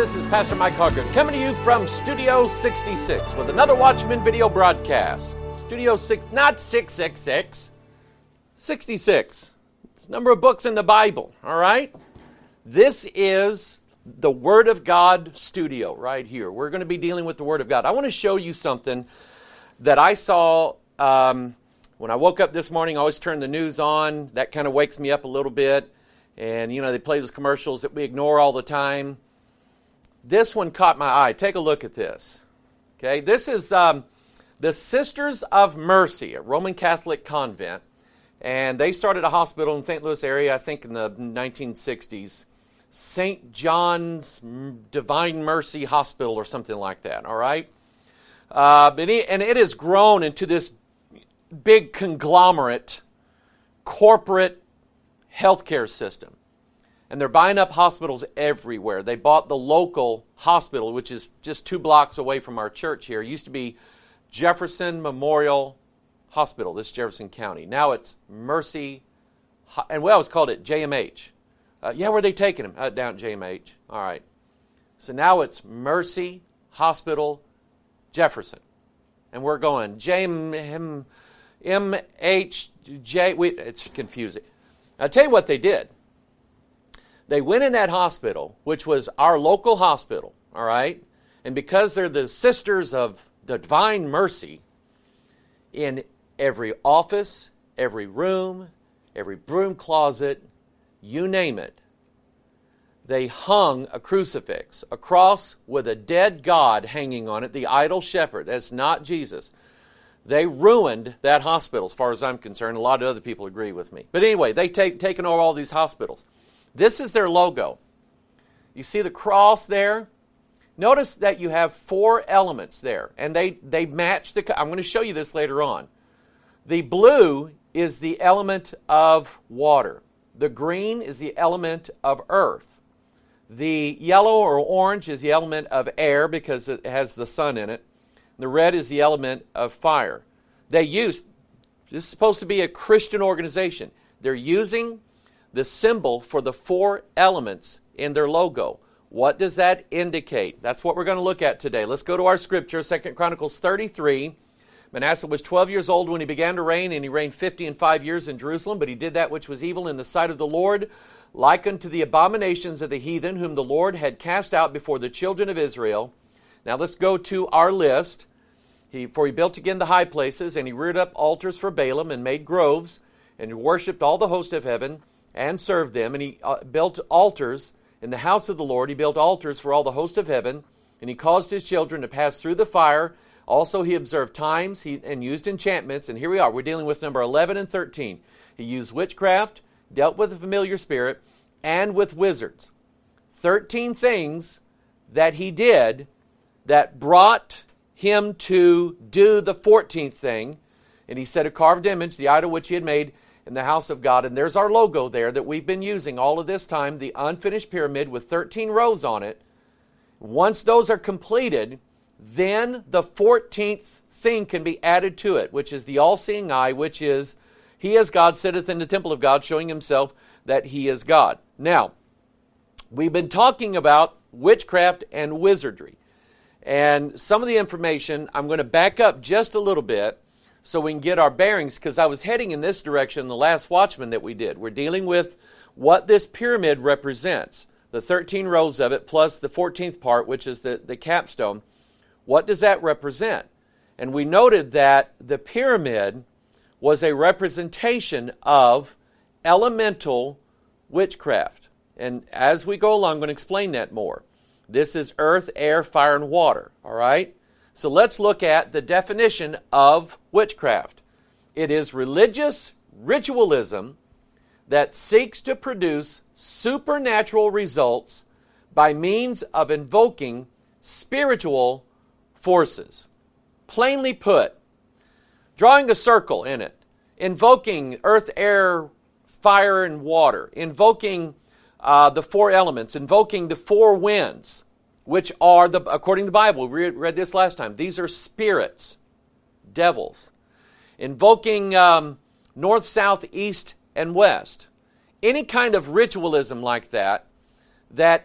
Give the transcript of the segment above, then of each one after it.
This is Pastor Mike Hoggard coming to you from Studio 66 with another Watchman video broadcast. Studio 6, not 666, 66. It's the number of books in the Bible, all right? This is the Word of God studio right here. We're going to be dealing with the Word of God. I want to show you something that I saw when I woke up this morning. I always turn the news on. That kind of wakes me up a little bit. And, you know, they play those commercials that we ignore all the time. This one caught my eye. Take a look at this. Okay, this is the Sisters of Mercy, a Roman Catholic convent. And they started a hospital in the St. Louis area, I think in the 1960s. St. John's Divine Mercy Hospital or something like that, all right? And it has grown into this big conglomerate, corporate healthcare system. And they're buying up hospitals everywhere. They bought the local hospital, which is just 2 blocks away from our church here. It used to be Jefferson Memorial Hospital, this is Jefferson County. Now it's Mercy, and we always called it JMH. Where are they taking him? Down at JMH. All right. So now it's Mercy Hospital, Jefferson. And we're going MHJ. It's confusing. I'll tell you what they did. They went in that hospital, which was our local hospital, all right? And because they're the Sisters of the Divine Mercy, in every office, every room, every broom closet, you name it, they hung a crucifix, a cross with a dead God hanging on it, the idol shepherd. That's not Jesus. They ruined that hospital, as far as I'm concerned. A lot of other people agree with me. But anyway, they've taken over all these hospitals. This is their logo. You see the cross there? Notice that you have 4 elements there, and they match I'm going to show you this later on. The blue is the element of water. The green is the element of earth. The yellow or orange is the element of air because it has the sun in it. The red is the element of fire. This is supposed to be a Christian organization. They're using the symbol for the 4 elements in their logo. What does that indicate? That's what we're going to look at today. Let's go to our scripture, 2 Chronicles 33. Manasseh was 12 years old when he began to reign, and he reigned 50 years in Jerusalem. But he did that which was evil in the sight of the Lord, like unto the abominations of the heathen, whom the Lord had cast out before the children of Israel. Now let's go to our list. For he built again the high places, and he reared up altars for Baalim, and made groves, and he worshipped all the host of heaven, and served them. And he built altars in the house of the Lord. He built altars for all the host of heaven, and he caused his children to pass through the fire. Also he observed times and used enchantments. And here we are. We're dealing with number 11 and 13. He used witchcraft, dealt with a familiar spirit, and with wizards. 13 things that he did that brought him to do the 14th thing. And he set a carved image, the idol which he had made in the house of God. And there's our logo there that we've been using all of this time, the unfinished pyramid with 13 rows on it. Once those are completed, then the 14th thing can be added to it, which is the all-seeing eye, which is, he as God sitteth in the temple of God, showing himself that he is God. Now, we've been talking about witchcraft and wizardry. And some of the information, I'm going to back up just a little bit so we can get our bearings, because I was heading in this direction the last Watchman that we did. We're dealing with what this pyramid represents, the 13 rows of it plus the 14th part, which is the capstone. What does that represent? And we noted that the pyramid was a representation of elemental witchcraft. And as we go along, I'm going to explain that more. This is earth, air, fire, and water, all right? So let's look at the definition of witchcraft. It is religious ritualism that seeks to produce supernatural results by means of invoking spiritual forces. Plainly put, drawing a circle in it, invoking earth, air, fire, and water, invoking the 4 elements, invoking the 4 winds, which are, according to the Bible, we read this last time, these are spirits, devils. Invoking north, south, east, and west. Any kind of ritualism like that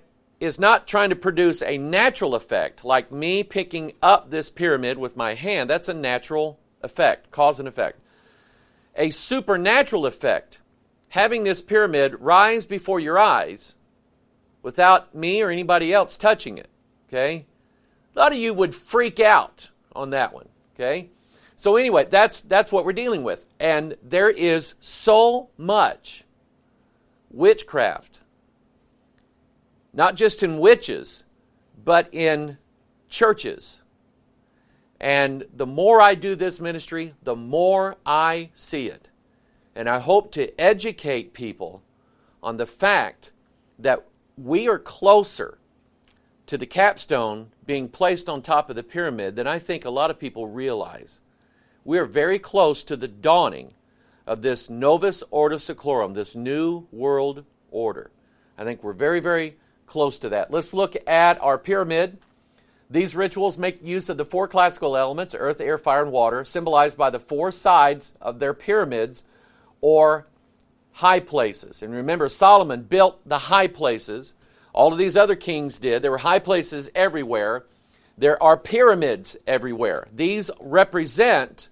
is not trying to produce a natural effect, like me picking up this pyramid with my hand. That's a natural effect, cause and effect. A supernatural effect, having this pyramid rise before your eyes without me or anybody else touching it, okay? A lot of you would freak out on that one, okay? So anyway, that's what we're dealing with. And there is so much witchcraft, not just in witches, but in churches. And the more I do this ministry, the more I see it. And I hope to educate people on the fact that we are closer to the capstone being placed on top of the pyramid than I think a lot of people realize. We are very close to the dawning of this Novus Ordo Seclorum, this new world order. I think we're very, very close to that. Let's look at our pyramid. These rituals make use of the four classical elements, earth, air, fire, and water, symbolized by the four sides of their pyramids or high places. And remember, Solomon built the high places. All of these other kings did. There were high places everywhere. There are pyramids everywhere. These represent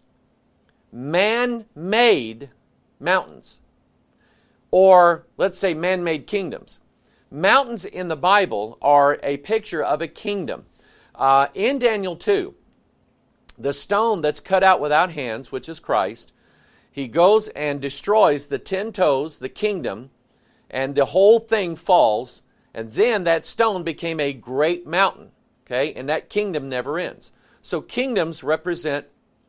man-made mountains, or let's say man-made kingdoms. Mountains in the Bible are a picture of a kingdom. In Daniel 2, the stone that's cut out without hands, which is Christ, he goes and destroys the 10 toes, the kingdom, and the whole thing falls, and then that stone became a great mountain, okay, and that kingdom never ends. So mountains represent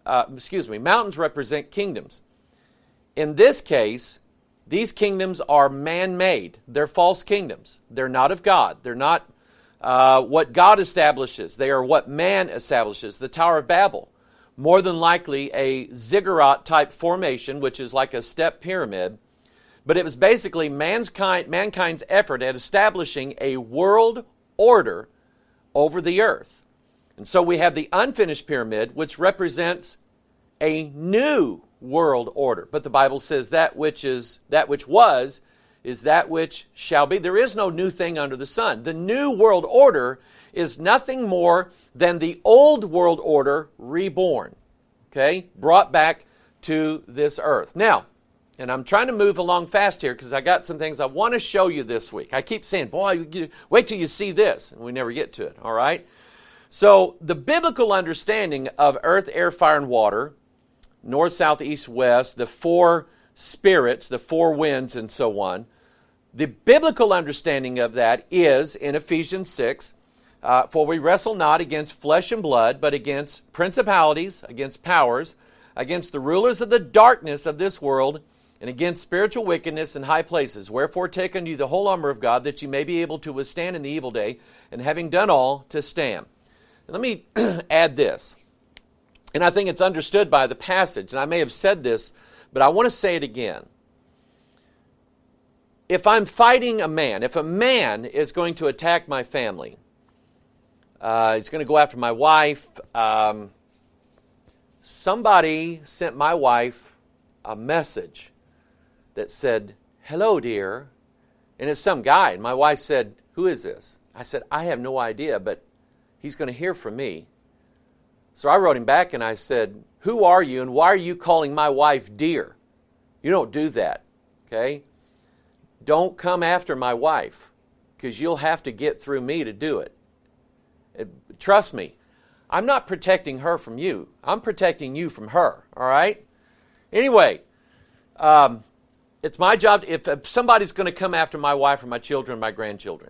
kingdoms. In this case, these kingdoms are man-made. They're false kingdoms. They're not of God. They're not what God establishes. They are what man establishes. The Tower of Babel, more than likely a ziggurat-type formation, which is like a step pyramid, but it was basically mankind's effort at establishing a world order over the earth. And so we have the unfinished pyramid, which represents a new world order. But the Bible says that which was is that which shall be. There is no new thing under the sun. The new world order is nothing more than the old world order reborn, okay, brought back to this earth. Now, and I'm trying to move along fast here because I got some things I want to show you this week. I keep saying, boy, wait till you see this, and we never get to it, all right? So the biblical understanding of earth, air, fire, and water, north, south, east, west, the four spirits, the four winds, and so on, the biblical understanding of that is in Ephesians 6, for we wrestle not against flesh and blood, but against principalities, against powers, against the rulers of the darkness of this world, and against spiritual wickedness in high places. Wherefore take unto you the whole armor of God, that you may be able to withstand in the evil day, and having done all, to stand. Let me add this, and I think it's understood by the passage, and I may have said this, but I want to say it again. If I'm fighting a man, if a man is going to attack my family, he's going to go after my wife, somebody sent my wife a message that said, "Hello, dear," and it's some guy, and my wife said, "Who is this?" I said, "I have no idea, but he's going to hear from me." So I wrote him back and I said, "Who are you and why are you calling my wife dear? You don't do that, okay? Don't come after my wife because you'll have to get through me to do it. Trust me, I'm not protecting her from you. I'm protecting you from her, all right?" Anyway, it's my job, if somebody's going to come after my wife or my children, my grandchildren,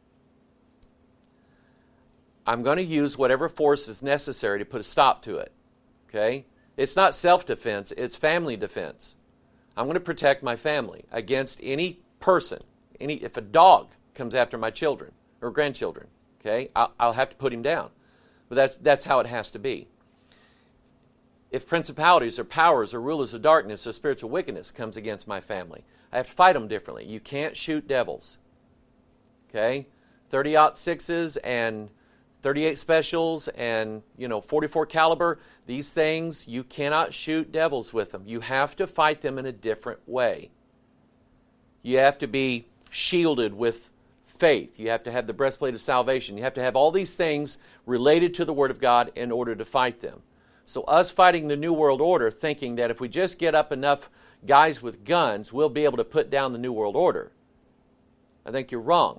I'm going to use whatever force is necessary to put a stop to it, okay? It's not self-defense, it's family defense. I'm going to protect my family against any person, if a dog comes after my children or grandchildren, okay? I'll have to put him down. But that's how it has to be. If principalities or powers or rulers of darkness or spiritual wickedness comes against my family, I have to fight them differently. You can't shoot devils, okay? 30-06s and 38 specials and 44 caliber, these things, you cannot shoot devils with them. You have to fight them in a different way. You have to be shielded with faith. You have to have the breastplate of salvation. You have to have all these things related to the Word of God in order to fight them. So us fighting the New World Order, thinking that if we just get up enough guys with guns, we'll be able to put down the New World Order. I think you're wrong.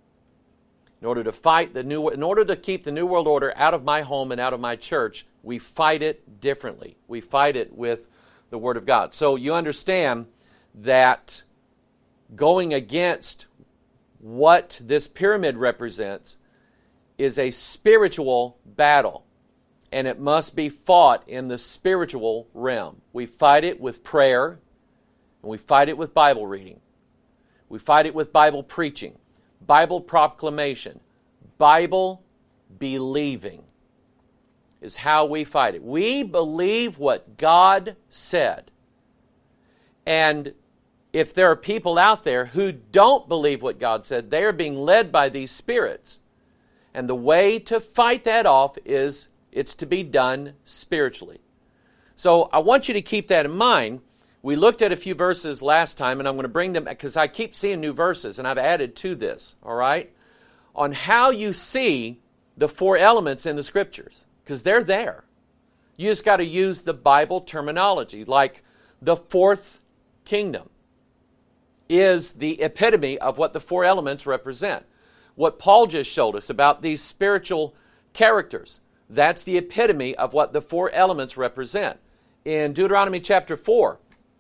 In order to keep the New World Order out of my home and out of my church, we fight it differently. We fight it with the Word of God. So you understand that going against what this pyramid represents is a spiritual battle, and it must be fought in the spiritual realm. We fight it with prayer, and we fight it with Bible reading. We fight it with Bible preaching, Bible proclamation, Bible believing is how we fight it. We believe what God said. And if there are people out there who don't believe what God said, they are being led by these spirits. And the way to fight that off is it's to be done spiritually. So I want you to keep that in mind. We looked at a few verses last time, and I'm going to bring them, because I keep seeing new verses, and I've added to this, all right? On how you see the four elements in the Scriptures, because they're there. You just got to use the Bible terminology, like the fourth kingdom is the epitome of what the four elements represent. What Paul just showed us about these spiritual characters, that's the epitome of what the four elements represent. In Deuteronomy chapter 4,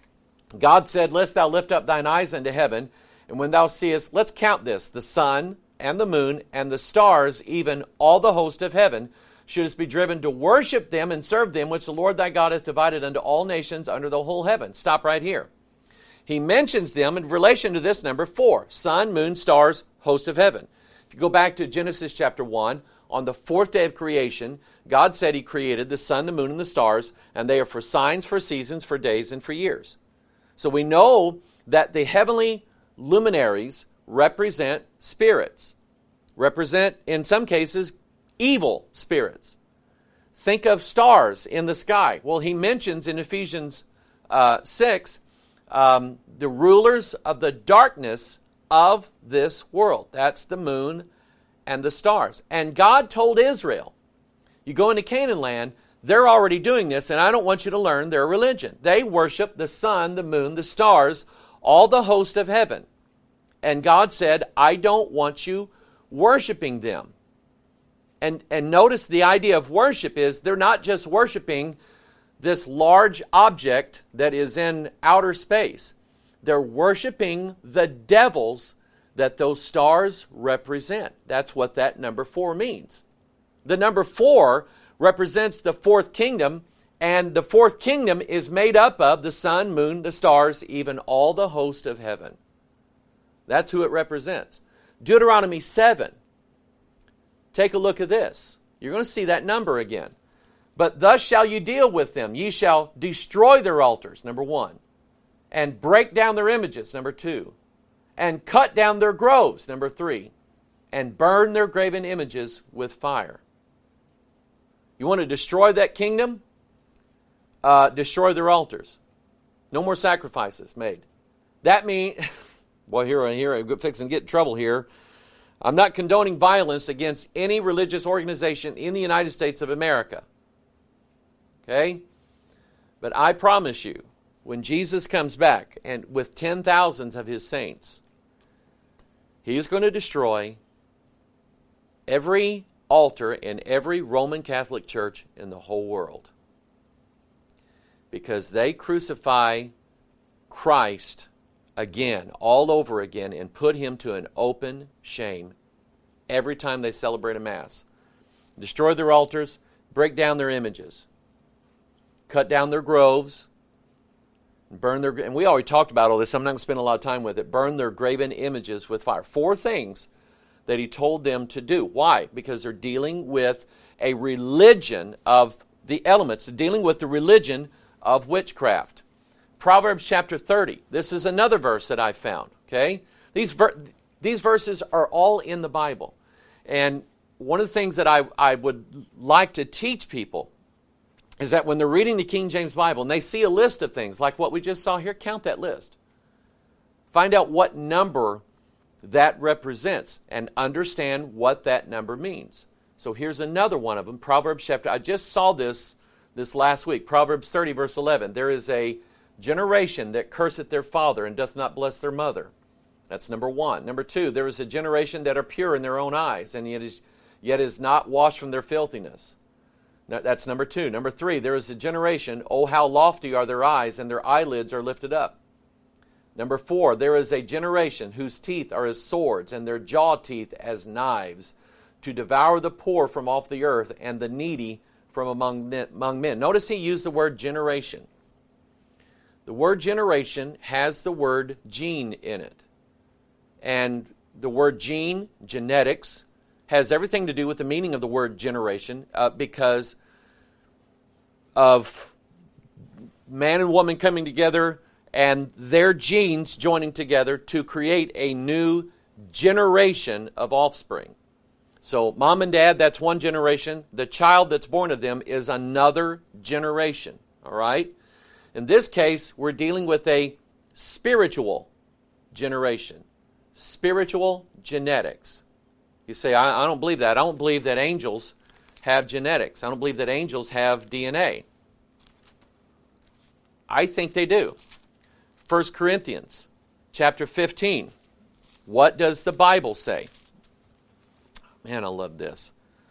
God said, "Lest thou lift up thine eyes unto heaven, and when thou seest," let's count this, "the sun and the moon and the stars, even all the host of heaven, shouldest be driven to worship them and serve them, which the Lord thy God hath divided unto all nations under the whole heaven." Stop right here. He mentions them in relation to this number 4. Sun, moon, stars, host of heaven. If you go back to Genesis chapter 1, on the fourth day of creation, God said He created the sun, the moon, and the stars, and they are for signs, for seasons, for days, and for years. So we know that the heavenly luminaries represent spirits, represent, in some cases, evil spirits. Think of stars in the sky. Well, he mentions in Ephesians 6, the rulers of the darkness of this world. That's the moon and the stars. And God told Israel, you go into Canaan land, they're already doing this, and I don't want you to learn their religion. They worship the sun, the moon, the stars, all the host of heaven. And God said, I don't want you worshiping them. And notice the idea of worship is they're not just worshiping this large object that is in outer space. They're worshiping the devils that those stars represent. That's what that number 4 means. The number 4 represents the fourth kingdom, and the fourth kingdom is made up of the sun, moon, the stars, even all the host of heaven. That's who it represents. Deuteronomy 7. Take a look at this. You're going to see that number again. But thus shall you deal with them. Ye shall destroy their altars, number 1. And break down their images, number 2. And cut down their groves, number 3. And burn their graven images with fire. You want to destroy that kingdom? Destroy their altars. No more sacrifices made. That means, boy, here I'm fixing to get in trouble here. I'm not condoning violence against any religious organization in the United States of America. Okay? But I promise you, when Jesus comes back and with 10,000s of His saints, He is going to destroy every altar in every Roman Catholic church in the whole world. Because they crucify Christ again, all over again, and put Him to an open shame every time they celebrate a Mass. Destroy their altars, break down their images, cut down their groves, burn their, and we already talked about all this, I'm not going to spend a lot of time with it, burn their graven images with fire. 4 things that He told them to do. Why? Because they're dealing with a religion of the elements. They're dealing with the religion of witchcraft. Proverbs chapter 30. This is another verse that I found. Okay? These verses are all in the Bible. And one of the things that I would like to teach people is that when they're reading the King James Bible and they see a list of things like what we just saw here, count that list. Find out what number that represents, and understand what that number means. So here's another one of them. Proverbs chapter, I just saw this last week. Proverbs 30, verse 11. There is a generation that curseth their father and doth not bless their mother. That's number one. Number two, there is a generation that are pure in their own eyes, and yet is not washed from their filthiness. That's number two. Number three, there is a generation, oh, how lofty are their eyes, and their eyelids are lifted up. Number four, there is a generation whose teeth are as swords, and their jaw teeth as knives, to devour the poor from off the earth, and the needy from among men. Notice he used the word generation. The word generation has the word gene in it. And the word gene, genetics, has everything to do with the meaning of the word generation because of man and woman coming together and their genes joining together to create a new generation of offspring. So mom and dad, that's one generation. The child that's born of them is another generation. All right? In this case, we're dealing with a spiritual generation. Spiritual genetics. You say, I don't believe that. I don't believe that angels have genetics. I don't believe that angels have DNA. I think they do. 1 Corinthians chapter 15. What does the Bible say? Man, I love this.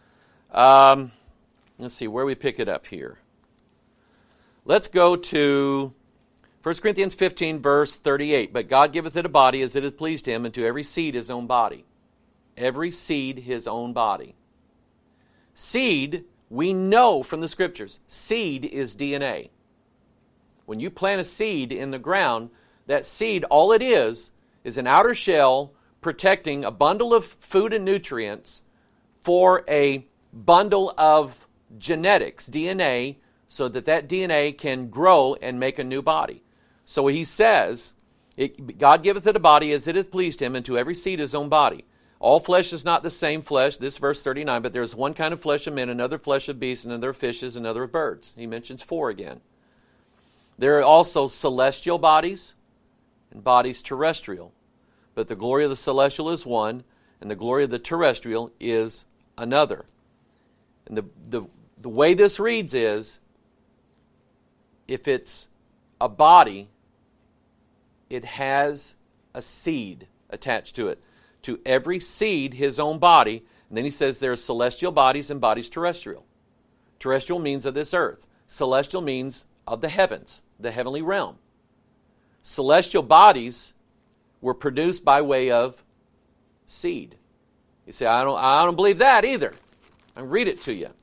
Let's see where we pick it up here. Let's go to 1 Corinthians 15, verse 38. But God giveth it a body as it hath pleased him, and to every seed his own body. Every seed his own body. Seed, we know from the Scriptures, seed is DNA. When you plant a seed in the ground, that seed, all it is an outer shell protecting a bundle of food and nutrients for a bundle of genetics, DNA, so that DNA can grow and make a new body. So he says, God giveth it a body as it hath pleased him, and to every seed his own body. All flesh is not the same flesh, this verse 39, but there's one kind of flesh of men, another flesh of beasts, another of fishes, another of birds. He mentions 4 again. There are also celestial bodies and bodies terrestrial. But the glory of the celestial is one, and the glory of the terrestrial is another. And the way this reads is, if it's a body, it has a seed attached to it. To every seed, his own body. And then he says there are celestial bodies and bodies terrestrial. Terrestrial means of this earth. Celestial means of the heavens, the heavenly realm. Celestial bodies were produced by way of seed. You say, I don't believe that either. I can read it to you.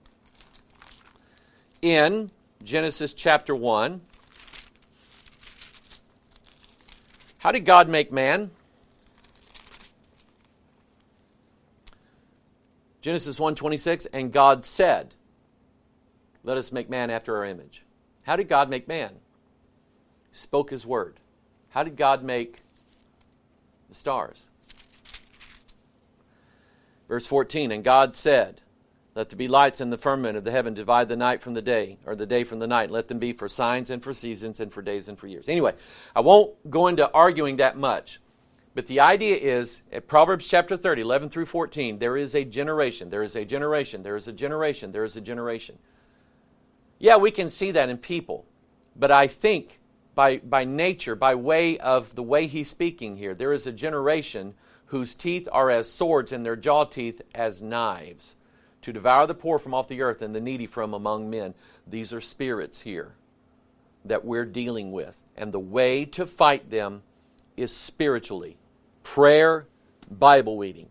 In Genesis chapter 1, how did God make man? Genesis 1:26, and God said, let us make man after our image. How did God make man? He spoke his word. How did God make the stars? Verse 14, and God said, let there be lights in the firmament of the heaven, divide the night from the day, or the day from the night. Let them be for signs and for seasons and for days and for years. Anyway, I won't go into arguing that much. But the idea is, at Proverbs chapter 30, 11 through 14, there is a generation, there is a generation, there is a generation, there is a generation. Yeah, we can see that in people. But I think by nature, by way of the way he's speaking here, there is a generation whose teeth are as swords and their jaw teeth as knives, to devour the poor from off the earth and the needy from among men. These are spirits here that we're dealing with. And the way to fight them is spiritually. Prayer, Bible reading.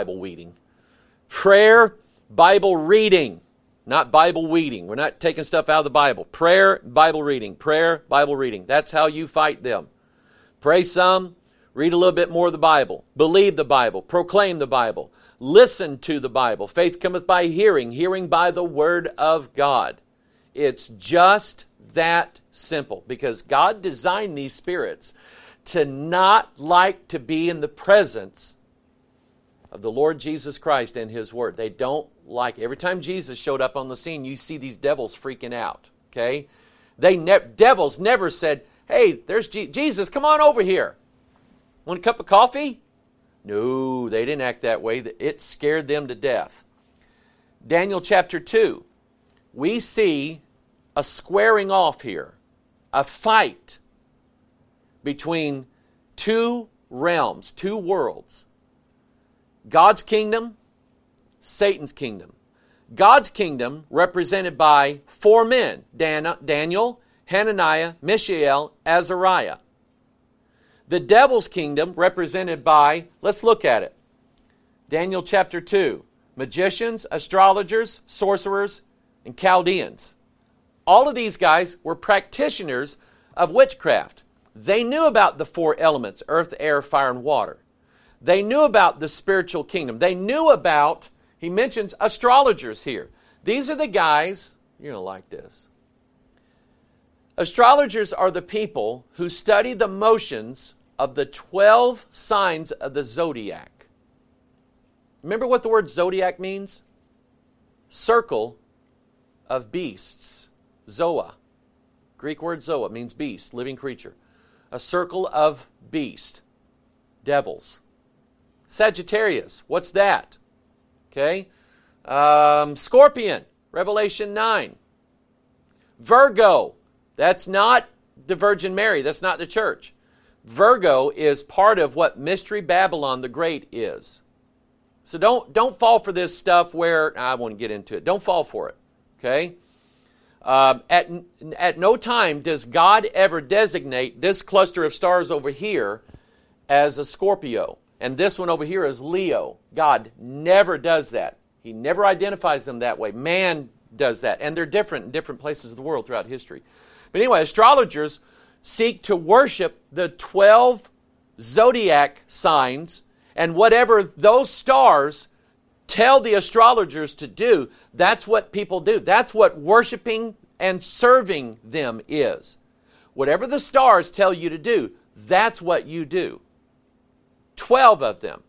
Prayer, Bible reading. Not Bible weeding. We're not taking stuff out of the Bible. Prayer, Bible reading. Prayer, Bible reading. That's how you fight them. Pray some, read a little bit more of the Bible. Believe the Bible. Proclaim the Bible. Listen to the Bible. Faith cometh by hearing, hearing by the Word of God. It's just that simple, because God designed these spirits to not like to be in the presence of the Lord Jesus Christ and His Word. They don't like it. Every time Jesus showed up on the scene, you see these devils freaking out. Okay? Devils never said, hey, there's Jesus, come on over here. Want a cup of coffee? No, they didn't act that way. It scared them to death. Daniel chapter 2, we see a squaring off here, a fight between two realms, two worlds. God's kingdom, Satan's kingdom. God's kingdom represented by four men, Daniel, Hananiah, Mishael, Azariah. The devil's kingdom represented by, let's look at it. Daniel chapter 2, magicians, astrologers, sorcerers, and Chaldeans. All of these guys were practitioners of witchcraft. They knew about the four elements, earth, air, fire, and water. They knew about the spiritual kingdom. They knew about, he mentions astrologers here. These are the guys, you're going to like this. Astrologers are the people who study the motions of the 12 signs of the zodiac. Remember what the word zodiac means? Circle of beasts. Zoa. Greek word zoa means beast, living creature. A circle of beast. Devils. Sagittarius. What's that? Okay. Scorpion. Revelation 9. Virgo. That's not the Virgin Mary. That's not the church. Virgo is part of what Mystery Babylon the Great is. So don't fall for this stuff where, I won't get into it. Don't fall for it. Okay? At no time does God ever designate this cluster of stars over here as a Scorpio. And this one over here is Leo. God never does that. He never identifies them that way. Man does that. And they're different in different places of the world throughout history. But anyway, astrologers seek to worship the 12 zodiac signs, and whatever those stars tell the astrologers to do, that's what people do. That's what worshiping and serving them is. Whatever the stars tell you to do, that's what you do. 12 of them.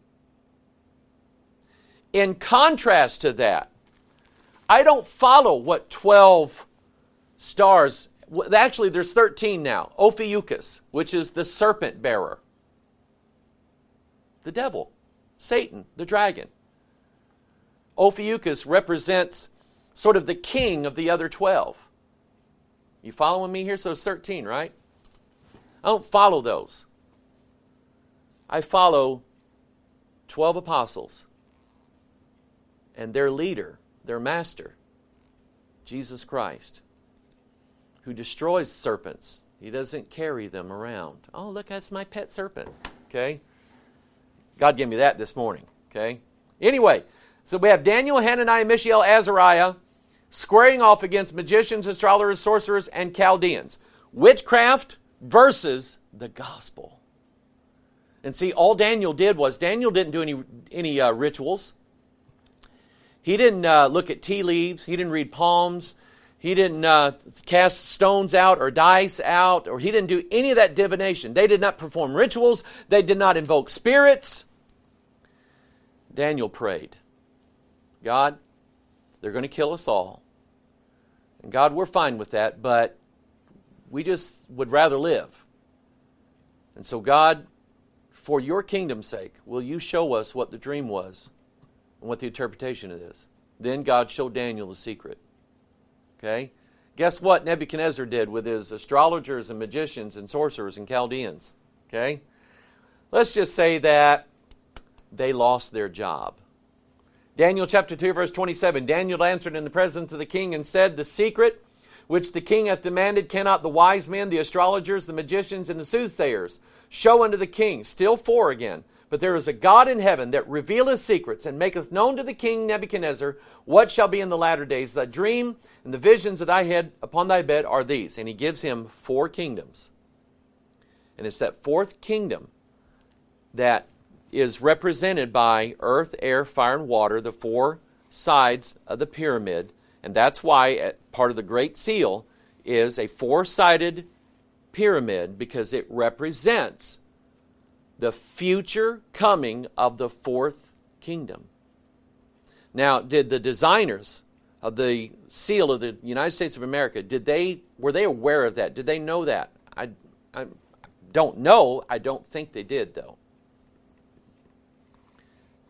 In contrast to that, I don't follow what 12 stars. Actually, there's 13 now. Ophiuchus, which is the serpent bearer. The devil. Satan, the dragon. Ophiuchus represents sort of the king of the other 12. You following me here? So it's 13, right? I don't follow those. I follow 12 apostles and their leader, their master, Jesus Christ, who destroys serpents. He doesn't carry them around. Oh, look, that's my pet serpent. Okay? God gave me that this morning. Okay? Anyway, so we have Daniel, Hananiah, Mishael, Azariah squaring off against magicians, astrologers, sorcerers, and Chaldeans. Witchcraft versus the gospel. And see, all Daniel did was, Daniel didn't do any rituals. He didn't look at tea leaves. He didn't read palms. He didn't cast stones out or dice out, or he didn't do any of that divination. They did not perform rituals. They did not invoke spirits. Daniel prayed, God, they're going to kill us all. And God, we're fine with that, but we just would rather live. And so God, for your kingdom's sake, will you show us what the dream was and what the interpretation it is? Then God showed Daniel the secret. Okay? Guess what Nebuchadnezzar did with his astrologers and magicians and sorcerers and Chaldeans? Okay? Let's just say that they lost their job. Daniel chapter 2, verse 27. Daniel answered in the presence of the king and said, the secret which the king hath demanded cannot the wise men, the astrologers, the magicians, and the soothsayers show unto the king. Still 4 again. But there is a God in heaven that revealeth secrets, and maketh known to the king Nebuchadnezzar what shall be in the latter days. Thy dream and the visions of thy head upon thy bed are these. And he gives him 4 kingdoms. And it's that 4th kingdom that is represented by earth, air, fire, and water, the 4 sides of the pyramid. And that's why part of the Great Seal is a 4-sided pyramid, because it represents the future coming of the 4th kingdom. Now, did the designers of the seal of the United States of America, were they aware of that? Did they know that? I don't know. I don't think they did, though.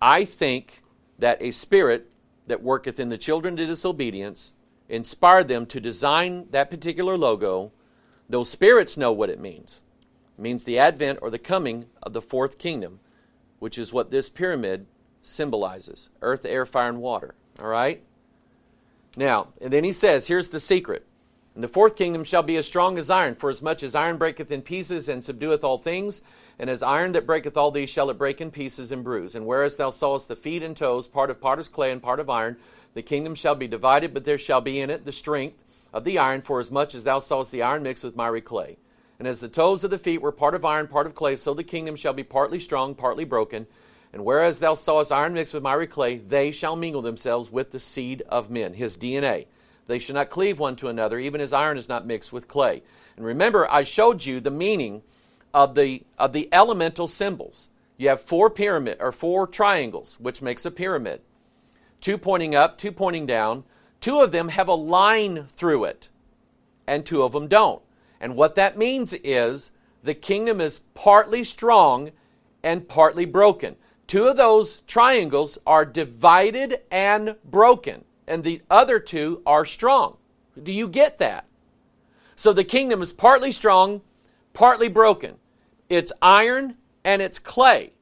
I think that a spirit that worketh in the children of disobedience inspired them to design that particular logo. Those spirits know what it means. It means the advent or the coming of the fourth kingdom, which is what this pyramid symbolizes. Earth, air, fire, and water. All right? Now, and then he says, here's the secret. And the fourth kingdom shall be as strong as iron, for as much as iron breaketh in pieces and subdueth all things, and as iron that breaketh all these shall it break in pieces and bruise. And whereas thou sawest the feet and toes, part of potter's clay and part of iron, the kingdom shall be divided, but there shall be in it the strength of the iron, for as much as thou sawest the iron mixed with miry clay. And as the toes of the feet were part of iron, part of clay, so the kingdom shall be partly strong, partly broken. And whereas thou sawest iron mixed with miry clay, they shall mingle themselves with the seed of men, his DNA. They shall not cleave one to another, even as iron is not mixed with clay. And remember, I showed you the meaning of the elemental symbols. You have four triangles, which makes a pyramid. Two pointing up, two pointing down. Two of them have a line through it, and two of them don't. And what that means is the kingdom is partly strong and partly broken. Two of those triangles are divided and broken, and the other two are strong. Do you get that? So the kingdom is partly strong, partly broken. It's iron and it's clay.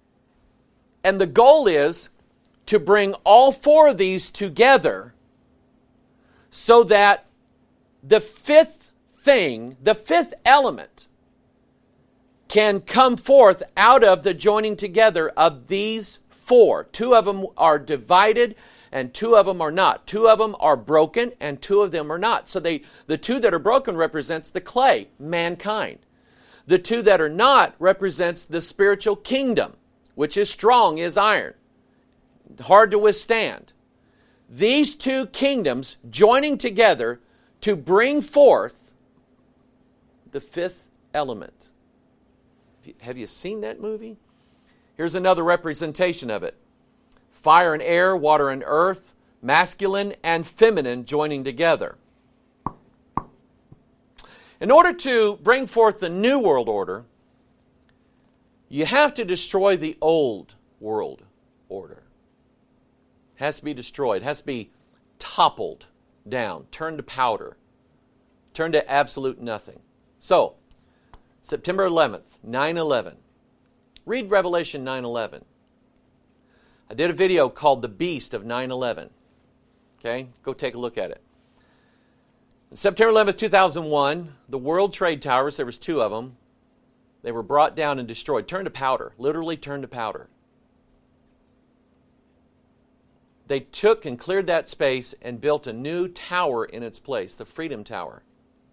And the goal is to bring all four of these together so that the fifth thing, the fifth element, can come forth out of the joining together of these four. Two of them are divided and two of them are not. Two of them are broken and two of them are not. So the two that are broken represents the clay, mankind. The two that are not represents the spiritual kingdom, which is strong as iron, hard to withstand. These two kingdoms joining together to bring forth the fifth element. Have you seen that movie? Here's another representation of it. Fire and air, water and earth, masculine and feminine joining together. In order to bring forth the new world order, you have to destroy the old world order. It has to be destroyed. It has to be toppled down, turned to powder, turned to absolute nothing. So, September 11th, 9/11. Read Revelation 9:11. I did a video called The Beast of 9/11. Okay? Go take a look at it. On September 11th, 2001, the World Trade Towers, there was two of them, they were brought down and destroyed, turned to powder, literally turned to powder. They took and cleared that space and built a new tower in its place, the Freedom Tower.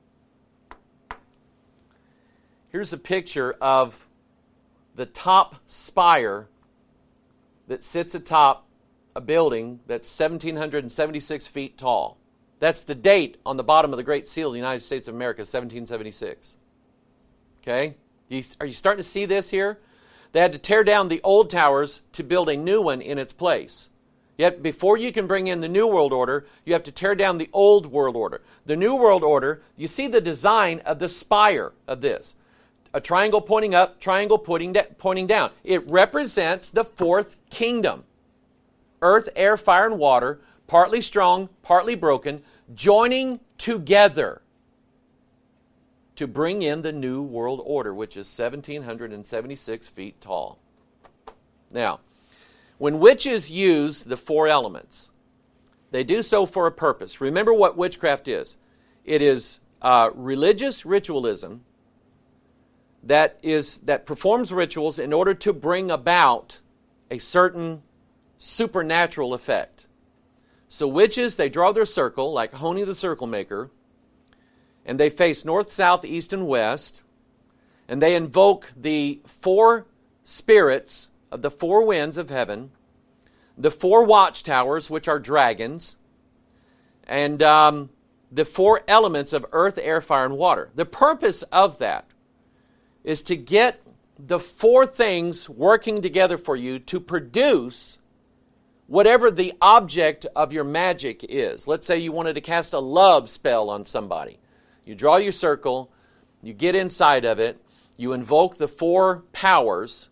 Here's a picture of the top spire that sits atop a building that's 1,776 feet tall. That's the date on the bottom of the Great Seal of the United States of America, 1776. Okay? Are you starting to see this here? They had to tear down the old towers to build a new one in its place. Yet before you can bring in the New World Order, you have to tear down the old world order. The New World Order, you see the design of the spire of this. A triangle pointing up, triangle pointing down. It represents the fourth kingdom. Earth, air, fire, and water, partly strong, partly broken, joining together to bring in the New World Order, which is 1,776 feet tall. Now, when witches use the four elements, they do so for a purpose. Remember what witchcraft is. It is religious ritualism that performs rituals in order to bring about a certain supernatural effect. So witches, they draw their circle, like Honi the circle maker, and they face north, south, east, and west, and they invoke the four spirits of the four winds of heaven, the four watchtowers, which are dragons, and the four elements of earth, air, fire, and water. The purpose of that is to get the four things working together for you to produce whatever the object of your magic is. Let's say you wanted to cast a love spell on somebody. You draw your circle, you get inside of it, you invoke the four powers,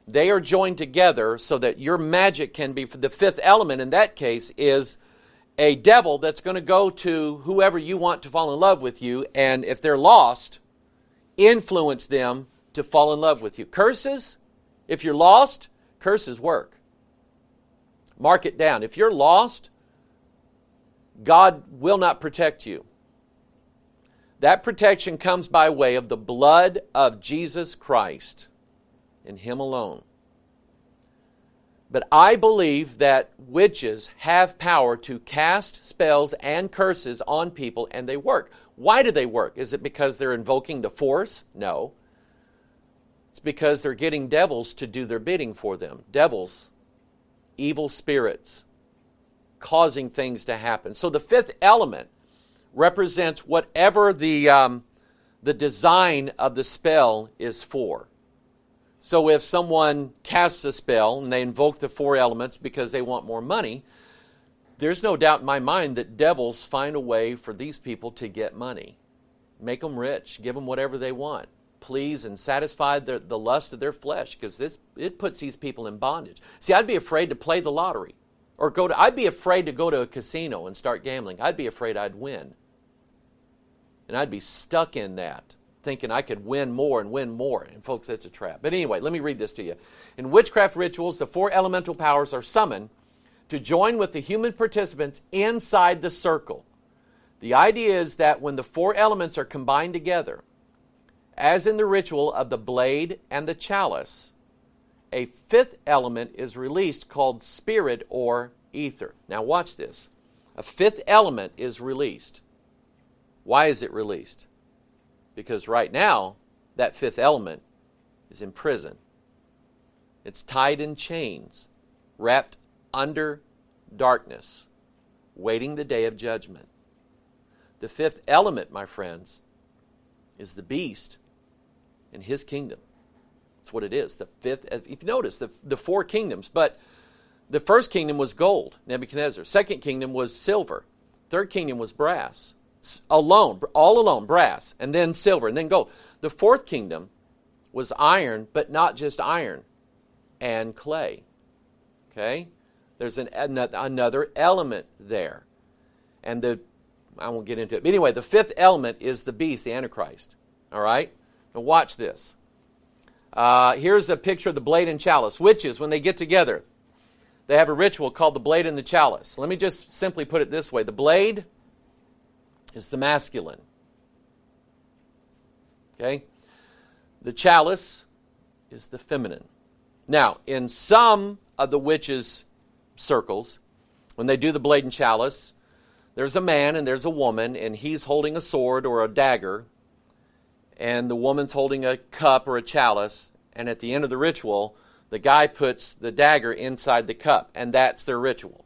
They are joined together so that your magic can be, the fifth element in that case is a devil that's going to go to whoever you want to fall in love with you, and if they're lost, influence them to fall in love with you. Curses, if you're lost, curses work. Mark it down. If you're lost, God will not protect you. That protection comes by way of the blood of Jesus Christ and Him alone. But I believe that witches have power to cast spells and curses on people, and they work. Why do they work? Is it because they're invoking the force? No. It's because they're getting devils to do their bidding for them. Devils, evil spirits, causing things to happen. So the fifth element represents whatever the design of the spell is for. So if someone casts a spell and they invoke the four elements because they want more money, there's no doubt in my mind that devils find a way for these people to get money. Make them rich, give them whatever they want. Please and satisfy the lust of their flesh, because it puts these people in bondage. See, I'd be afraid to play the lottery. I'd be afraid to go to a casino and start gambling. I'd be afraid I'd win. And I'd be stuck in that, thinking I could win more and win more. And folks, that's a trap. But anyway, let me read this to you. In witchcraft rituals, the four elemental powers are summoned to join with the human participants inside the circle. The idea is that when the four elements are combined together, as in the ritual of the blade and the chalice, a fifth element is released called spirit or ether. Now watch this. A fifth element is released. Why is it released? Because right now, that fifth element is in prison. It's tied in chains, wrapped under darkness, waiting the day of judgment. The fifth element, my friends, is the beast in his kingdom. That's what it is. The fifth, if you notice, the four kingdoms. But the first kingdom was gold, Nebuchadnezzar. Second kingdom was silver. Third kingdom was brass. All alone, brass, and then silver, and then gold. The fourth kingdom was iron, but not just iron, and clay. Okay? There's another element there. And I won't get into it. But anyway, the fifth element is the beast, the Antichrist. All right? Now watch this. Here's a picture of the blade and chalice. Witches, when they get together, they have a ritual called the blade and the chalice. Let me just simply put it this way. The blade is the masculine. Okay? The chalice is the feminine. Now, in some of the witches' circles, when they do the blade and chalice, there's a man and there's a woman, and he's holding a sword or a dagger, and the woman's holding a cup or a chalice, and at the end of the ritual, the guy puts the dagger inside the cup, and that's their ritual.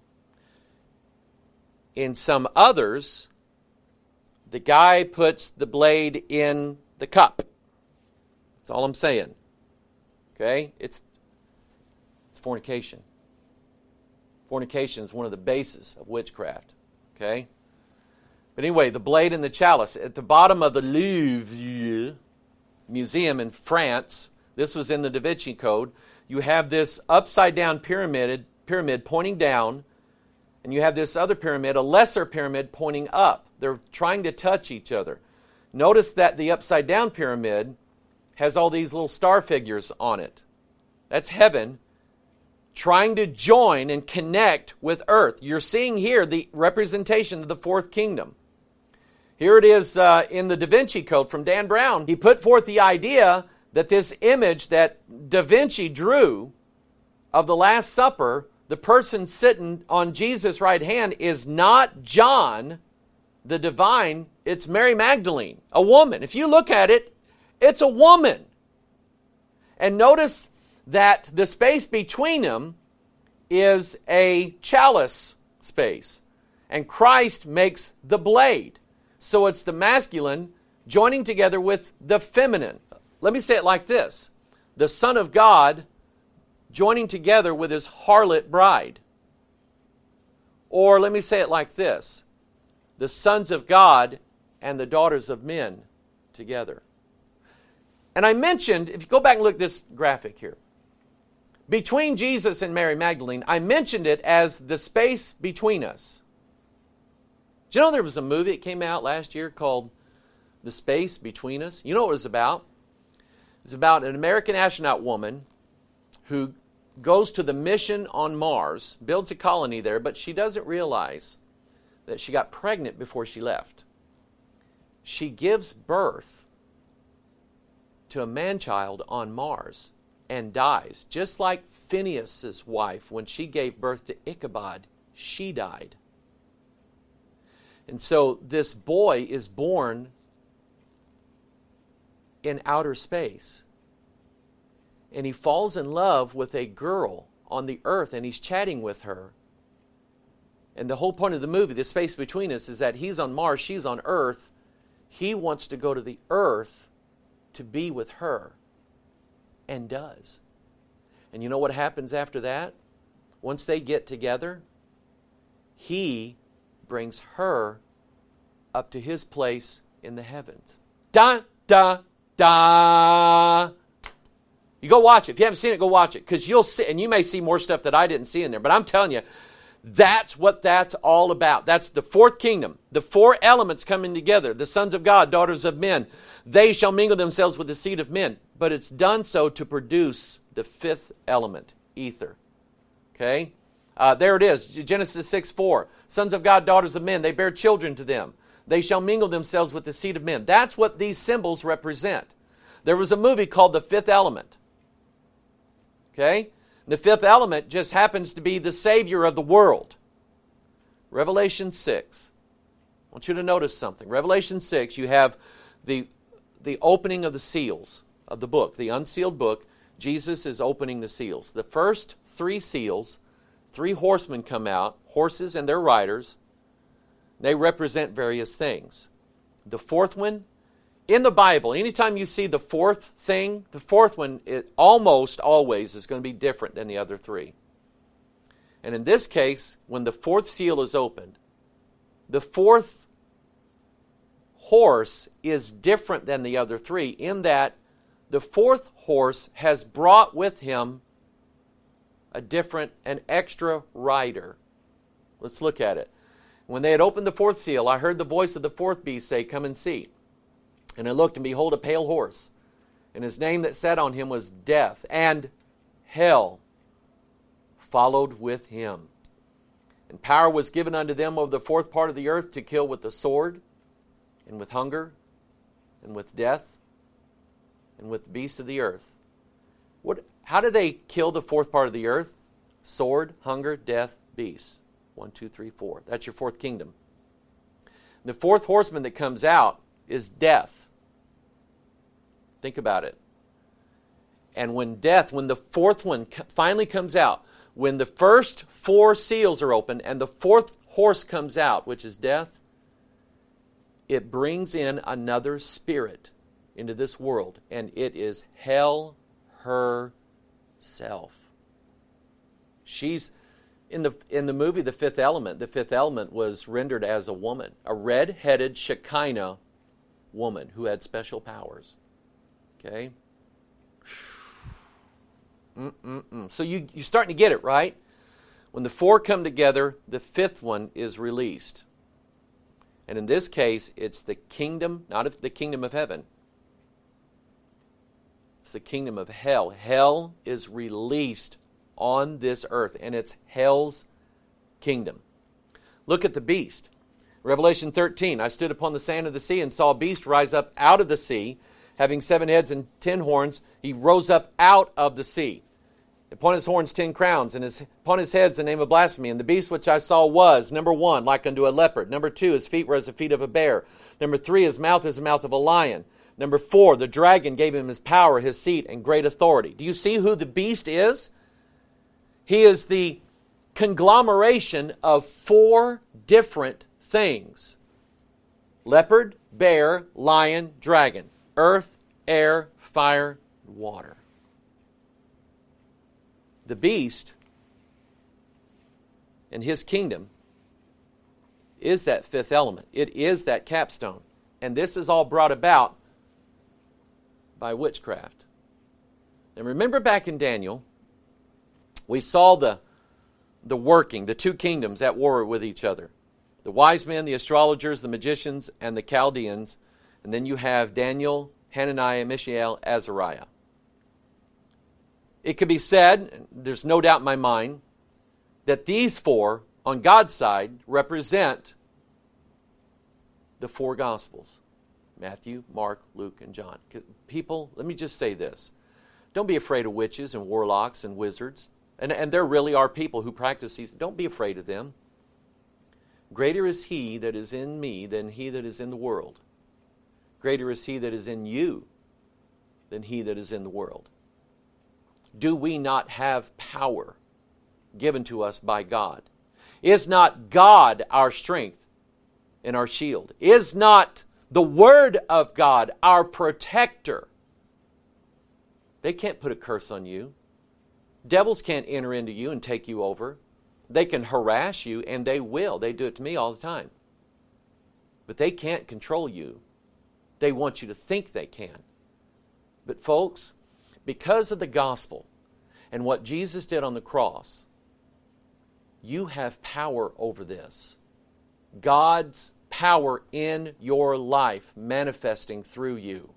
In some others, the guy puts the blade in the cup. That's all I'm saying. Okay? It's fornication. Fornication is one of the bases of witchcraft. Okay? But anyway, the blade and the chalice. At the bottom of the Louvre Museum in France, this was in the Da Vinci Code, you have this upside-down pyramid pointing down, and you have this other pyramid, a lesser pyramid, pointing up. They're trying to touch each other. Notice that the upside-down pyramid has all these little star figures on it. That's heaven trying to join and connect with earth. You're seeing here the representation of the fourth kingdom. Here it is in the Da Vinci Code from Dan Brown. He put forth the idea that this image that Da Vinci drew of the Last Supper, the person sitting on Jesus' right hand, is not John the divine, it's Mary Magdalene, a woman. If you look at it, it's a woman. And notice that the space between them is a chalice space. And Christ makes the blade. So it's the masculine joining together with the feminine. Let me say it like this. The Son of God joining together with his harlot bride. Or let me say it like this. The sons of God and the daughters of men together. And I mentioned, if you go back and look at this graphic here, between Jesus and Mary Magdalene, I mentioned it as the space between us. Do you know there was a movie that came out last year called The Space Between Us? You know what it was about? It's about an American astronaut woman who goes to the mission on Mars, builds a colony there, but she doesn't realize that she got pregnant before she left. She gives birth to a man-child on Mars and dies. Just like Phineas's wife, when she gave birth to Ichabod, she died. And so this boy is born in outer space. And he falls in love with a girl on the earth, and he's chatting with her. And the whole point of the movie, the space between us, is that he's on Mars, she's on Earth. He wants to go to the Earth to be with her, and does. And you know what happens after that? Once they get together, he brings her up to his place in the heavens. Da, da, da. You go watch it. If you haven't seen it, go watch it. Because you'll see, and you may see more stuff that I didn't see in there. But I'm telling you, that's what that's all about. That's the fourth kingdom. The four elements coming together. The sons of God, daughters of men. They shall mingle themselves with the seed of men. But it's done so to produce the fifth element, ether. Okay? There it is. Genesis 6:4. Sons of God, daughters of men. They bear children to them. They shall mingle themselves with the seed of men. That's what these symbols represent. There was a movie called The Fifth Element. Okay? The fifth element just happens to be the Savior of the world. Revelation 6. I want you to notice something. Revelation 6, you have the opening of the seals of the book, the unsealed book. Jesus is opening the seals. The first three seals, three horsemen come out, horses and their riders. They represent various things. The fourth one, in the Bible, anytime you see the fourth thing, the fourth one, it almost always is going to be different than the other three. And in this case, when the fourth seal is opened, the fourth horse is different than the other three in that the fourth horse has brought with him an extra rider. Let's look at it. When they had opened the fourth seal, I heard the voice of the fourth beast say, "Come and see." And I looked, and behold, a pale horse. And his name that sat on him was Death, and hell followed with him. And power was given unto them over the fourth part of the earth to kill with the sword, and with hunger, and with death, and with the beasts of the earth. How do they kill the fourth part of the earth? Sword, hunger, death, beasts. 1, 2, 3, 4. That's your fourth kingdom. The fourth horseman that comes out is death. Think about it. And when the fourth one finally comes out, when the first four seals are open and the fourth horse comes out, which is death, it brings in another spirit into this world, and it is hell herself. She's in the movie The Fifth Element. The fifth element was rendered as a woman, a red-headed Shekinah woman who had special powers. Okay? So you're starting to get it, right? When the four come together, the fifth one is released. And in this case, it's the kingdom, not the kingdom of heaven. It's the kingdom of hell. Hell is released on this earth, and it's hell's kingdom. Look at the beast. Revelation 13, I stood upon the sand of the sea and saw a beast rise up out of the sea, having 7 heads and 10 horns. He rose up out of the sea. Upon his horns 10 crowns, and upon his heads the name of blasphemy. And the beast which I saw was, number 1, like unto a leopard. Number 2, his feet were as the feet of a bear. Number 3, his mouth is the mouth of a lion. Number 4, the dragon gave him his power, his seat, and great authority. Do you see who the beast is? He is the conglomeration of 4 different things. Leopard, bear, lion, dragon. Earth, air, fire, water. The beast and his kingdom is that fifth element. It is that capstone. And this is all brought about by witchcraft. And remember back in Daniel, We saw the working, the two kingdoms at war with each other. The wise men, the astrologers, the magicians, and the Chaldeans. And then you have Daniel, Hananiah, Mishael, Azariah. It could be said, there's no doubt in my mind, that these four, on God's side, represent the four Gospels. Matthew, Mark, Luke, and John. People, let me just say this. Don't be afraid of witches and warlocks and wizards. And there really are people who practice these. Don't be afraid of them. Greater is he that is in me than he that is in the world. Greater is he that is in you than he that is in the world. Do we not have power given to us by God? Is not God our strength and our shield? Is not the Word of God our protector? They can't put a curse on you. Devils can't enter into you and take you over. They can harass you, and they will. They do it to me all the time. But they can't control you. They want you to think they can. But folks, because of the gospel and what Jesus did on the cross, you have power over this. God's power in your life manifesting through you.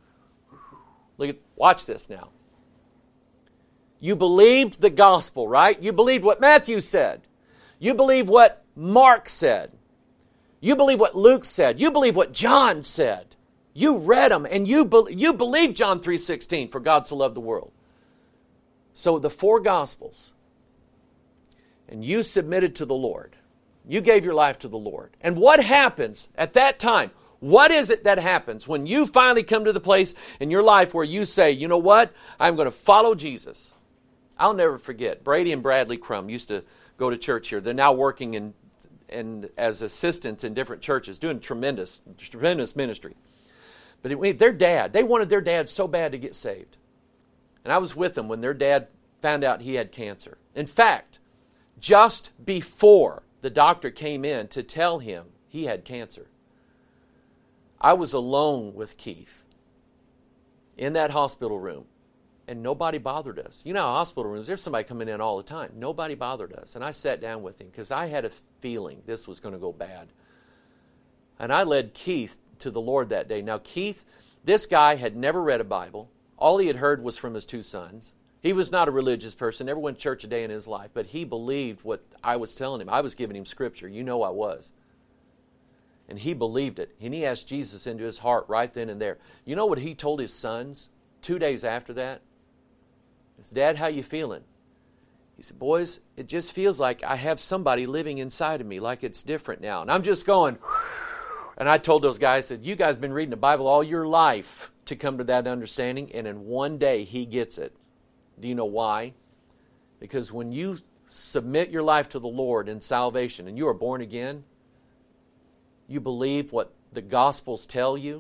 Watch this now. You believed the gospel, right? You believed what Matthew said. You believed what Mark said. You believe what Luke said. You believe what John said. You read them, and you believe John 3:16, for God so loved the world. So the four Gospels, and you submitted to the Lord. You gave your life to the Lord. And what happens at that time? What is it that happens when you finally come to the place in your life where you say, you know what? I'm going to follow Jesus. I'll never forget, Brady and Bradley Crum used to go to church here. They're now working in as assistants in different churches, doing tremendous ministry. But they wanted their dad so bad to get saved. And I was with them when their dad found out he had cancer. In fact, just before the doctor came in to tell him he had cancer, I was alone with Keith in that hospital room. And nobody bothered us. You know how hospital rooms, there's somebody coming in all the time. Nobody bothered us. And I sat down with him because I had a feeling this was going to go bad. And I led Keith to the Lord that day. Now, Keith, this guy had never read a Bible. All he had heard was from his two sons. He was not a religious person, never went to church a day in his life, but he believed what I was telling him. I was giving him Scripture. You know I was. And he believed it. And he asked Jesus into his heart right then and there. You know what he told his sons 2 days after that? He said, Dad, how you feeling? He said, boys, it just feels like I have somebody living inside of me, like it's different now. And I'm just going, and I told those guys, I said, you guys have been reading the Bible all your life to come to that understanding, and in one day he gets it. Do you know why? Because when you submit your life to the Lord in salvation and you are born again, you believe what the Gospels tell you,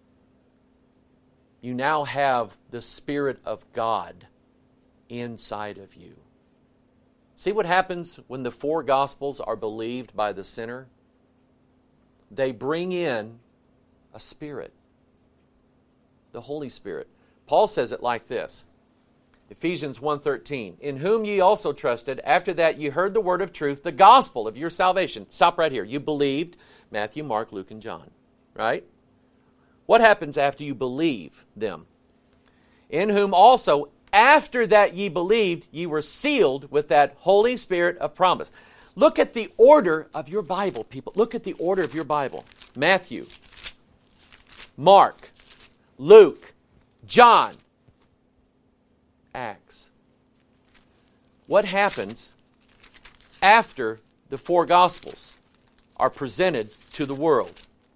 you now have the Spirit of God inside of you. See what happens when the four Gospels are believed by the sinner? They bring in a Spirit, the Holy Spirit. Paul says it like this, Ephesians 1:13, in whom ye also trusted, after that ye heard the word of truth, the gospel of your salvation. Stop right here. You believed Matthew, Mark, Luke, and John, right? What happens after you believe them? In whom also, after that ye believed, ye were sealed with that Holy Spirit of promise. Look at the order of your Bible, people. Look at the order of your Bible. Matthew, Mark, Luke, John, Acts. What happens after the four Gospels are presented to the world?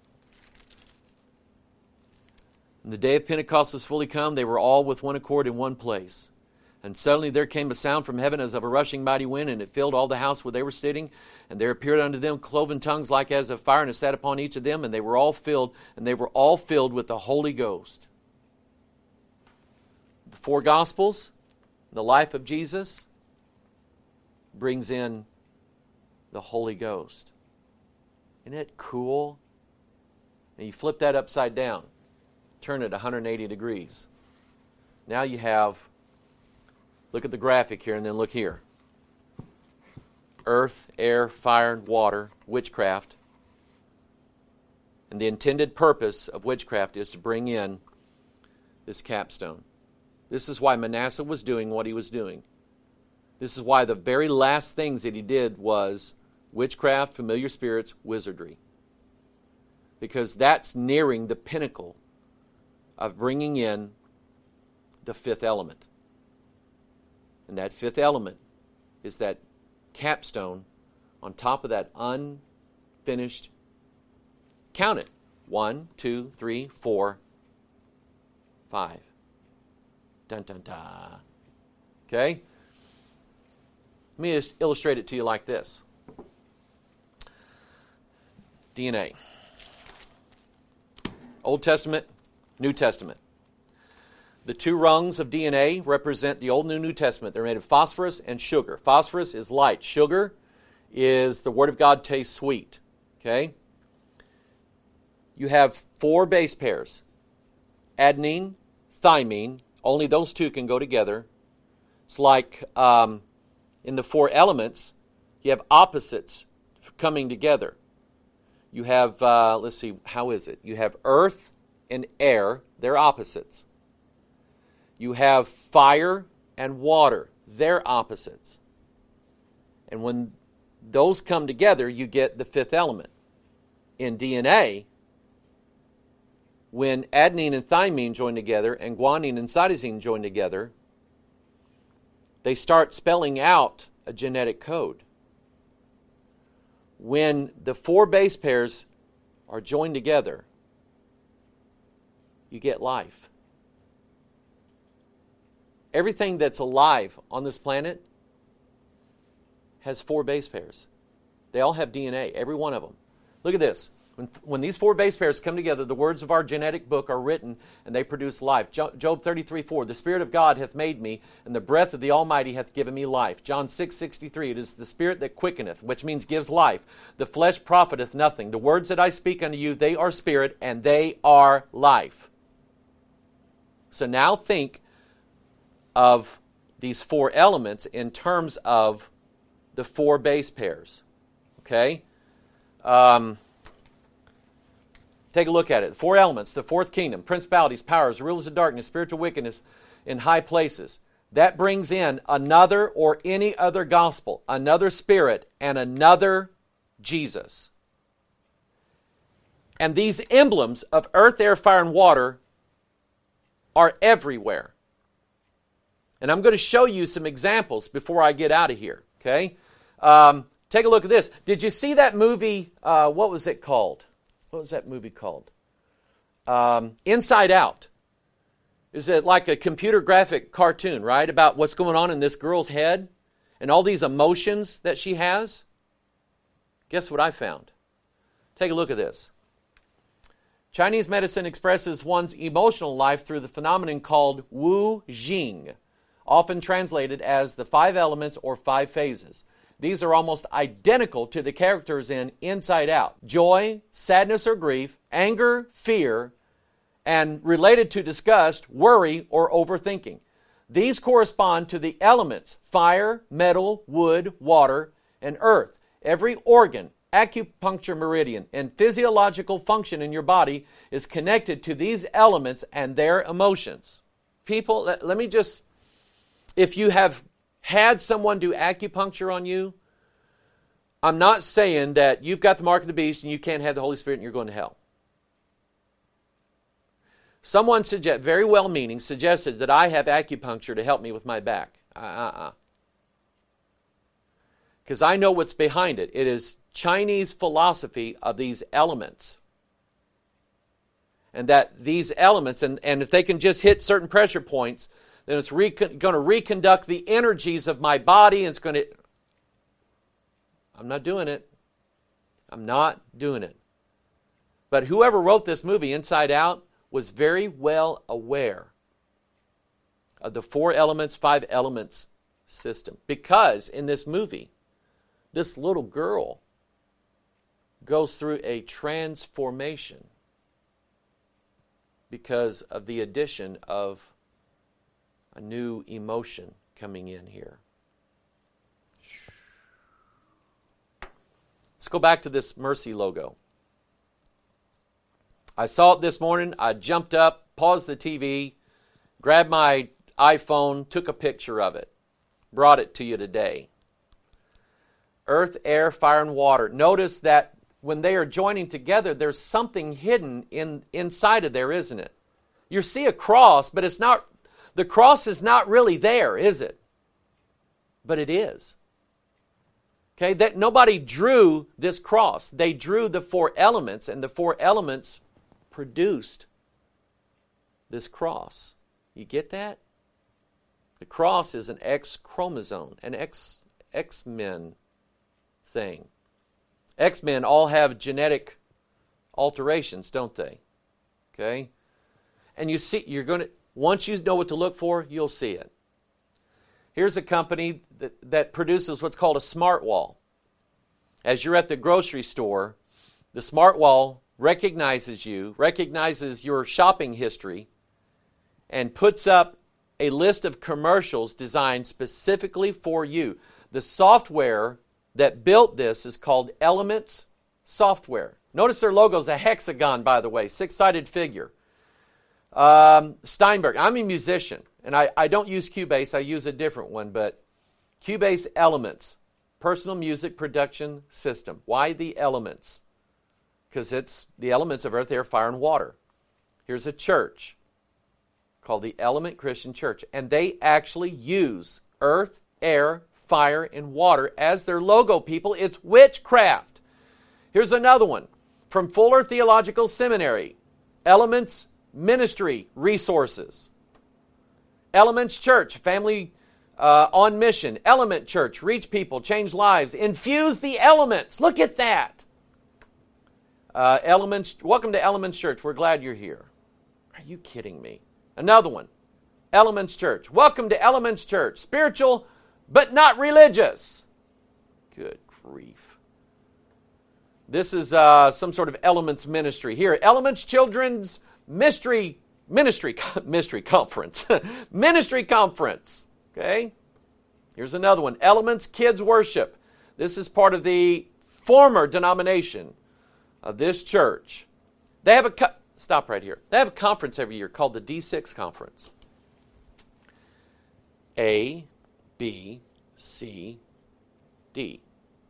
When the day of Pentecost was fully come, they were all with one accord in one place. And suddenly there came a sound from heaven as of a rushing mighty wind, and it filled all the house where they were sitting. And there appeared unto them cloven tongues like as of fire, and it sat upon each of them, and they were all filled with the Holy Ghost. The four Gospels, the life of Jesus, brings in the Holy Ghost. Isn't it cool? And you flip that upside down. Turn it 180 degrees. Now you have Look at the graphic here and then look here. Earth, air, fire, and water, witchcraft. And the intended purpose of witchcraft is to bring in this capstone. This is why Manasseh was doing what he was doing. This is why the very last things that he did was witchcraft, familiar spirits, wizardry. Because that's nearing the pinnacle of bringing in the fifth element. And that fifth element is that capstone on top of that unfinished. Count it. 1, 2, 3, 4, 5. Dun, dun, dun. Okay? Let me just illustrate it to you like this. DNA. Old Testament, New Testament. The two rungs of DNA represent the Old and New Testament. They're made of phosphorus and sugar. Phosphorus is light. Sugar is the Word of God tastes sweet. Okay? You have 4 base pairs. Adenine, thymine. Only those two can go together. It's like in the 4 elements, you have opposites coming together. You have, let's see, how is it? You have earth and air. They're opposites. You have fire and water. They're opposites. And when those come together, you get the fifth element. In DNA, when adenine and thymine join together and guanine and cytosine join together, they start spelling out a genetic code. When the 4 base pairs are joined together, you get life. Everything that's alive on this planet has 4 base pairs. They all have DNA, every one of them. Look at this. When these 4 base pairs come together, the words of our genetic book are written and they produce life. Job 33:4, the Spirit of God hath made me, and the breath of the Almighty hath given me life. John 6:63, it is the Spirit that quickeneth, which means gives life. The flesh profiteth nothing. The words that I speak unto you, they are spirit and they are life. So now think of these 4 elements in terms of the 4 base pairs. Okay? Take a look at it. 4 elements, the 4th kingdom, principalities, powers, rulers of darkness, spiritual wickedness in high places. That brings in another or any other gospel, another spirit, and another Jesus. And these emblems of earth, air, fire, and water are everywhere. And I'm going to show you some examples before I get out of here. Okay? Take a look at this. Did you see that movie? What was it called? What was that movie called? Inside Out. Is it like a computer graphic cartoon, right? About what's going on in this girl's head and all these emotions that she has? Guess what I found? Take a look at this. Chinese medicine expresses one's emotional life through the phenomenon called Wu Jing, often translated as the 5 elements or 5 phases. These are almost identical to the characters in Inside Out. Joy, sadness or grief, anger, fear, and related to disgust, worry, or overthinking. These correspond to the elements fire, metal, wood, water, and earth. Every organ, acupuncture meridian, and physiological function in your body is connected to these elements and their emotions. People, let me just, if you have had someone do acupuncture on you, I'm not saying that you've got the mark of the beast and you can't have the Holy Spirit and you're going to hell. Someone very well-meaning suggested that I have acupuncture to help me with my back. Because I know what's behind it. It is Chinese philosophy of these elements. And that these elements, and if they can just hit certain pressure points, then it's going to reconduct the energies of my body, and it's going to... I'm not doing it. I'm not doing it. But whoever wrote this movie, Inside Out, was very well aware of the 4 elements, 5 elements system. Because in this movie, this little girl goes through a transformation because of the addition of a new emotion coming in here. Let's go back to this Mercy logo. I saw it this morning. I jumped up, paused the TV, grabbed my iPhone, took a picture of it, brought it to you today. Earth, air, fire, and water. Notice that when they are joining together, there's something hidden inside of there, isn't it? You see a cross, but it's not. The cross is not really there, is it? But it is. Okay, that nobody drew this cross. They drew the four elements, and the four elements produced this cross. You get that? The cross is an X chromosome, an X-Men thing. X-Men all have genetic alterations, don't they? Okay? And you see, once you know what to look for, you'll see it. Here's a company that produces what's called a smart wall. As you're at the grocery store, the smart wall recognizes you, recognizes your shopping history, and puts up a list of commercials designed specifically for you. The software that built this is called Elements Software. Notice their logo is a hexagon, by the way, six-sided figure. Steinberg. I'm a musician, and I don't use Cubase. I use a different one, but Cubase Elements, personal music production system. Why the elements? Because it's the elements of earth, air, fire, and water. Here's a church called the Element Christian Church, and they actually use earth, air, fire, and water as their logo, people. It's witchcraft. Here's another one from Fuller Theological Seminary. Elements Ministry Resources. Elements Church, family on mission. Element Church, reach people, change lives, infuse the elements. Look at that. Elements. Welcome to Elements Church. We're glad you're here. Are you kidding me? Another one. Elements Church. Welcome to Elements Church. Spiritual, but not religious. Good grief. This is some sort of Elements ministry. Here, Elements Children's Ministry Conference. Ministry Conference. Okay? Here's another one. Elements Kids Worship. This is part of the former denomination of this church. They have stop right here. They have a conference every year called the D6 Conference. A, B, C, D.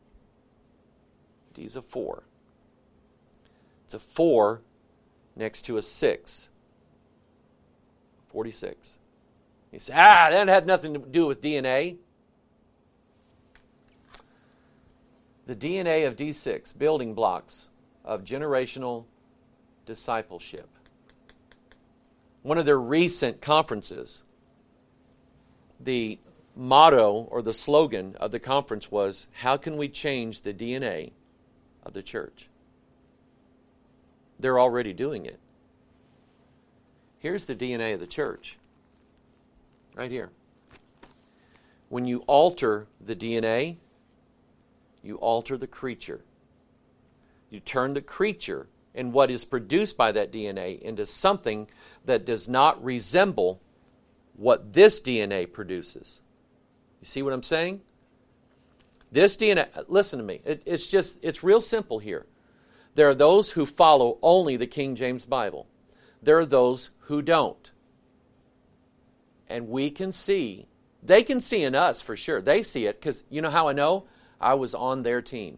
D's a 4. It's a 4 next to a 6. 46. You say, that had nothing to do with DNA. The DNA of D6, building blocks of generational discipleship. One of their recent conferences, the motto or the slogan of the conference was, how can we change the DNA of the church? They're already doing it. Here's the DNA of the church. Right here. When you alter the DNA, you alter the creature. You turn the creature and what is produced by that DNA into something that does not resemble what this DNA produces. You see what I'm saying? This DNA, listen to me, it's real simple here. There are those who follow only the King James Bible. There are those who don't. And we can see, they can see in us for sure. They see it because you know how I know? I was on their team.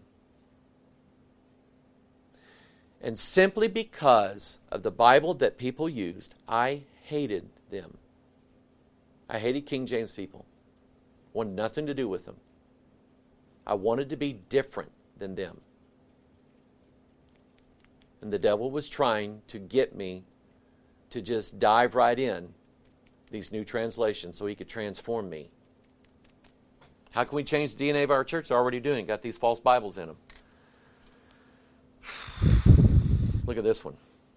And simply because of the Bible that people used, I hated them. I hated King James people. Wanted nothing to do with them. I wanted to be different than them. And the devil was trying to get me to just dive right in these new translations so he could transform me. How can we change the DNA of our church? They're already doing it. Got these false Bibles in them. Look at this one.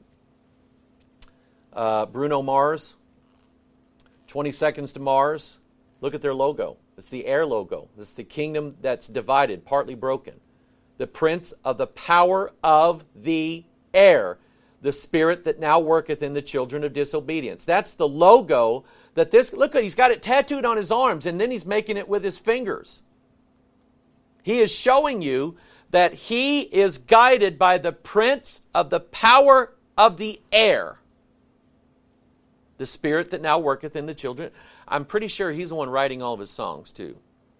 Bruno Mars. 20 Seconds to Mars. Look at their logo. It's the air logo. It's the kingdom that's divided, partly broken. The prince of the power of the air. The spirit that now worketh in the children of disobedience. That's the logo that this, look, he's got it tattooed on his arms, and then he's making it with his fingers. He is showing you that he is guided by the prince of the power of the air, the spirit that now worketh in the children. I'm pretty sure he's the one writing all of his songs, too.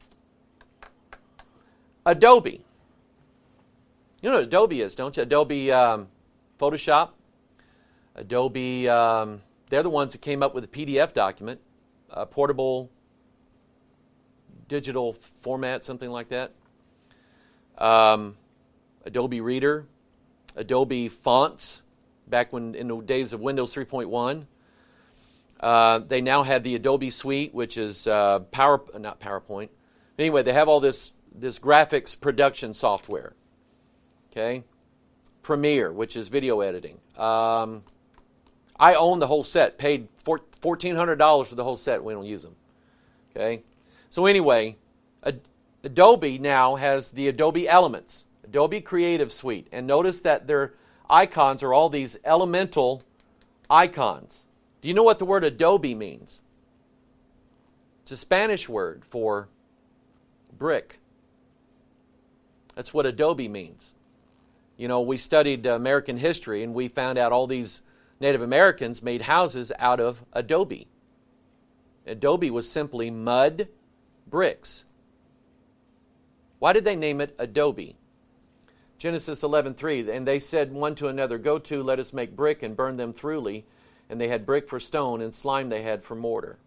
Adobe. You know what Adobe is, don't you? Adobe Photoshop. Adobe, they're the ones that came up with a PDF document, portable digital format, something like that. Adobe Reader, Adobe Fonts, back when in the days of Windows 3.1. They now have the Adobe Suite, which is not PowerPoint. Anyway, they have all this graphics production software. Okay, Premiere, which is video editing. I own the whole set. Paid $1,400 for the whole set. We don't use them. Okay, so anyway, Adobe now has the Adobe Elements, Adobe Creative Suite, and notice that their icons are all these elemental icons. Do you know what the word Adobe means? It's a Spanish word for brick. That's what Adobe means. You know, we studied American history, and we found out all these Native Americans made houses out of adobe. Adobe was simply mud bricks. Why did they name it Adobe? Genesis 11:3, and they said one to another, "Go to, let us make brick and burn them throughly." And they had brick for stone, and slime they had for mortar.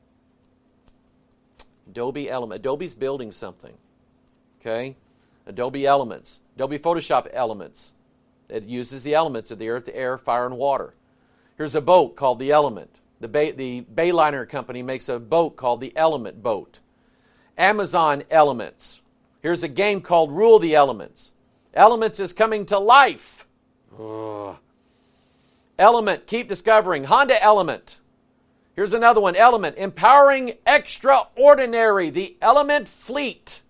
Adobe Element. Adobe's building something. Okay? Adobe Elements. Adobe Photoshop Elements. It uses the elements of the earth, the air, fire, and water. Here's a boat called the Element. The Bayliner company makes a boat called the Element boat. Amazon Elements. Here's a game called Rule the Elements. Elements is coming to life. Ugh. Element, keep discovering. Honda Element. Here's another one. Element, empowering extraordinary. The Element Fleet.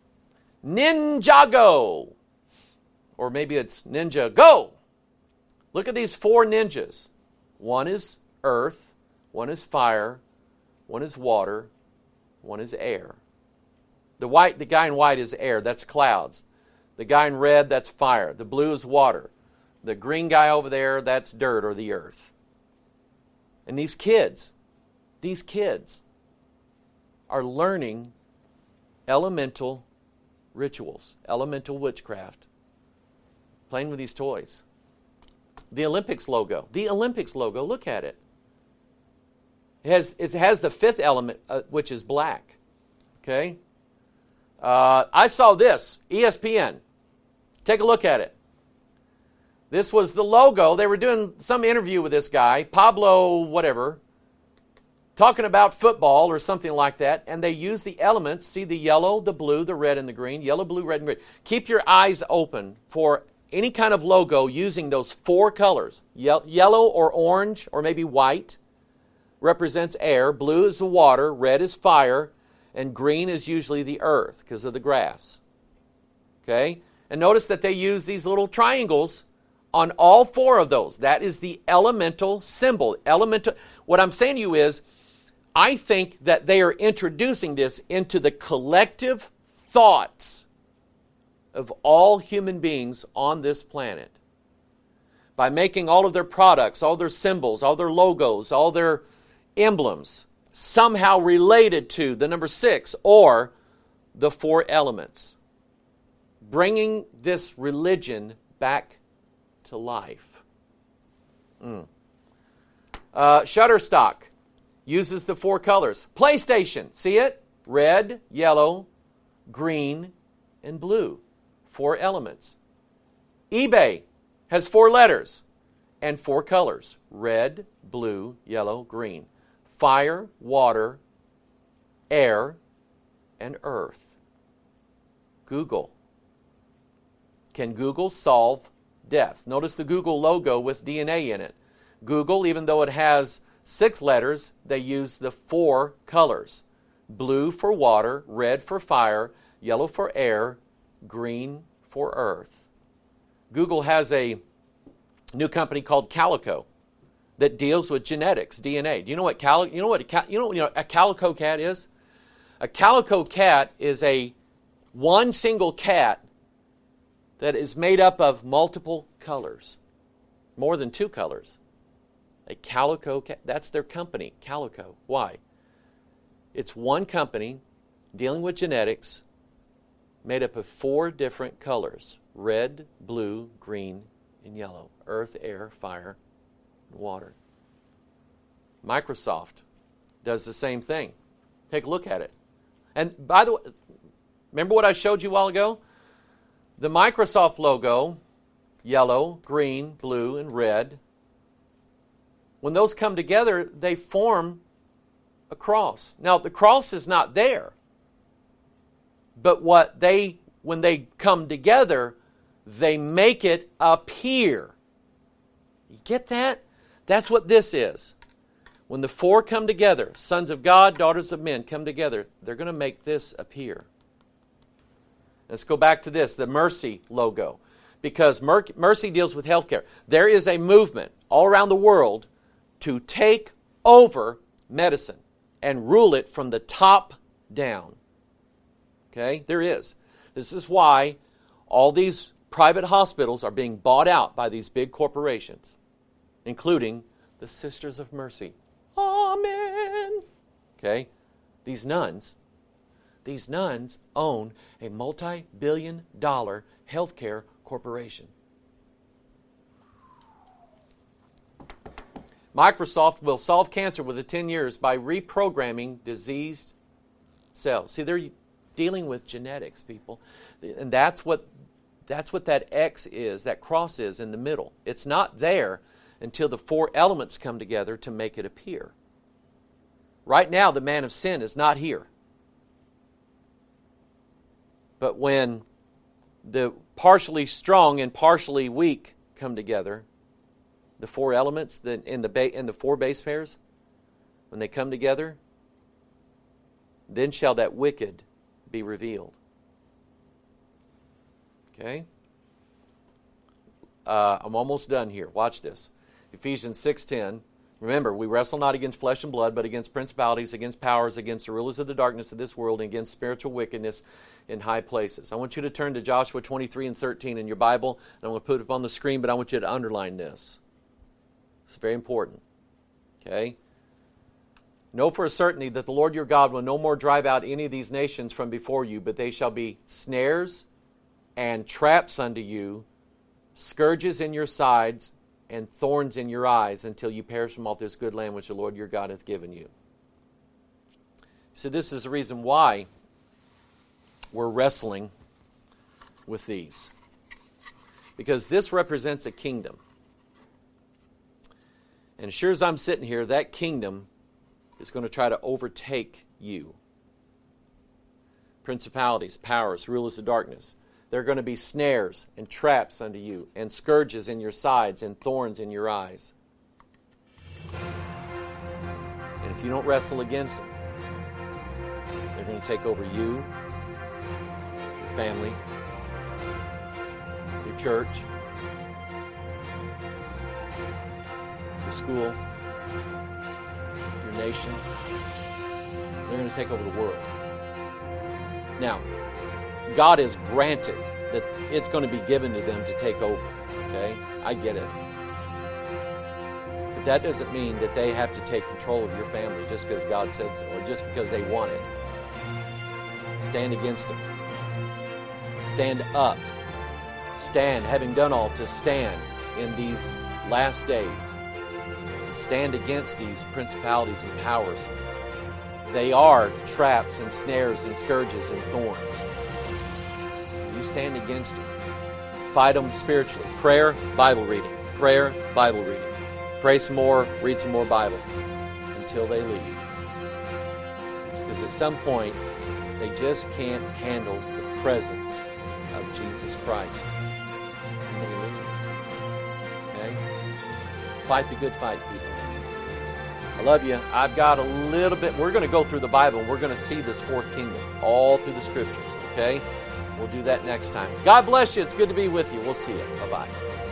Ninjago. Or maybe it's Ninja Go. Look at these four ninjas. One is earth, one is fire, one is water, one is air. The guy in white is air, that's clouds. The guy in red, that's fire. The blue is water. The green guy over there, that's dirt or the earth. And these kids are learning elemental rituals, elemental witchcraft, playing with these toys. The Olympics logo, look at it. It has the fifth element, which is black. Okay? I saw this, ESPN. Take a look at it. This was the logo. They were doing some interview with this guy, Pablo whatever, talking about football or something like that, and they used the elements. See the yellow, the blue, the red, and the green. Yellow, blue, red, and green. Keep your eyes open for any kind of logo using those four colors. Yellow or orange or maybe white represents air. Blue is the water. Red is fire. And green is usually the earth because of the grass. Okay? And notice that they use these little triangles on all four of those. That is the elemental symbol. What I'm saying to you is, I think that they are introducing this into the collective thoughts of all human beings on this planet. By making all of their products, all their symbols, all their logos, all their emblems somehow related to the number 6 or the 4 elements. Bringing this religion back to life. Shutterstock uses the 4 colors. PlayStation, see it? Red, yellow, green, and blue. 4 elements. eBay has 4 letters and 4 colors. Red, blue, yellow, green. Fire, water, air, and earth. Google. Can Google solve death? Notice the Google logo with DNA in it. Google, even though it has 6 letters, they use the 4 colors. Blue for water, red for fire, yellow for air, green for earth. Google has a new company called Calico. that deals with genetics, DNA. Do you know what a calico cat is? A calico cat is one single cat that is made up of multiple colors, more than 2 colors. A calico cat, that's their company, Calico. Why? It's one company dealing with genetics made up of 4 different colors: red, blue, green, and yellow. Earth, air, fire, and water. Microsoft does the same thing. Take a look at it. And by the way, remember what I showed you a while ago? The Microsoft logo, yellow, green, blue, and red, when those come together, they form a cross. Now, the cross is not there. But when they come together, they make it appear. You get that? That's what this is. When the 4 come together, sons of God, daughters of men come together, they're going to make this appear. Let's go back to this, the Mercy logo. Because Mercy deals with healthcare. There is a movement all around the world to take over medicine and rule it from the top down. Okay? There is. This is why all these private hospitals are being bought out by these big corporations, including the Sisters of Mercy. Amen. Okay? These nuns own a multi-billion-dollar healthcare corporation. Microsoft will solve cancer within 10 years by reprogramming diseased cells. See, they're dealing with genetics, people. And that's what that X is, that cross is in the middle. It's not there until the 4 elements come together to make it appear. Right now, the man of sin is not here. But when the partially strong and partially weak come together, the 4 elements in the 4 base pairs, when they come together, then shall that wicked be revealed. Okay? I'm almost done here. Watch this. Ephesians 6:10. Remember, we wrestle not against flesh and blood, but against principalities, against powers, against the rulers of the darkness of this world, and against spiritual wickedness in high places. I want you to turn to Joshua 23 and 13 in your Bible, and I'm going to put it up on the screen, but I want you to underline this. It's very important. Okay? Know for a certainty that the Lord your God will no more drive out any of these nations from before you, but they shall be snares and traps unto you, scourges in your sides, and thorns in your eyes, until you perish from off this good land which the Lord your God hath given you. So this is the reason why we're wrestling with these. Because this represents a kingdom. And as sure as I'm sitting here, that kingdom is going to try to overtake you. Principalities, powers, rulers of darkness. They're going to be snares and traps unto you, and scourges in your sides, and thorns in your eyes. And if you don't wrestle against them, they're going to take over you, your family, your church, your school, your nation. They're going to take over the world. Now, God has granted that it's going to be given to them to take over. Okay? I get it. But that doesn't mean that they have to take control of your family just because God said so, or just because they want it. Stand against them. Stand up. Stand, having done all, to stand in these last days. And stand against these principalities and powers. They are traps and snares and scourges and thorns. You stand against them. Fight them spiritually. Prayer, Bible reading. Prayer, Bible reading. Pray some more, read some more Bible until they leave. Because at some point, they just can't handle the presence of Jesus Christ. Okay? Fight the good fight, people. I love you. I've got a little bit. We're going to go through the Bible, and we're going to see this 4th kingdom all through the Scriptures. Okay? We'll do that next time. God bless you. It's good to be with you. We'll see you. Bye-bye.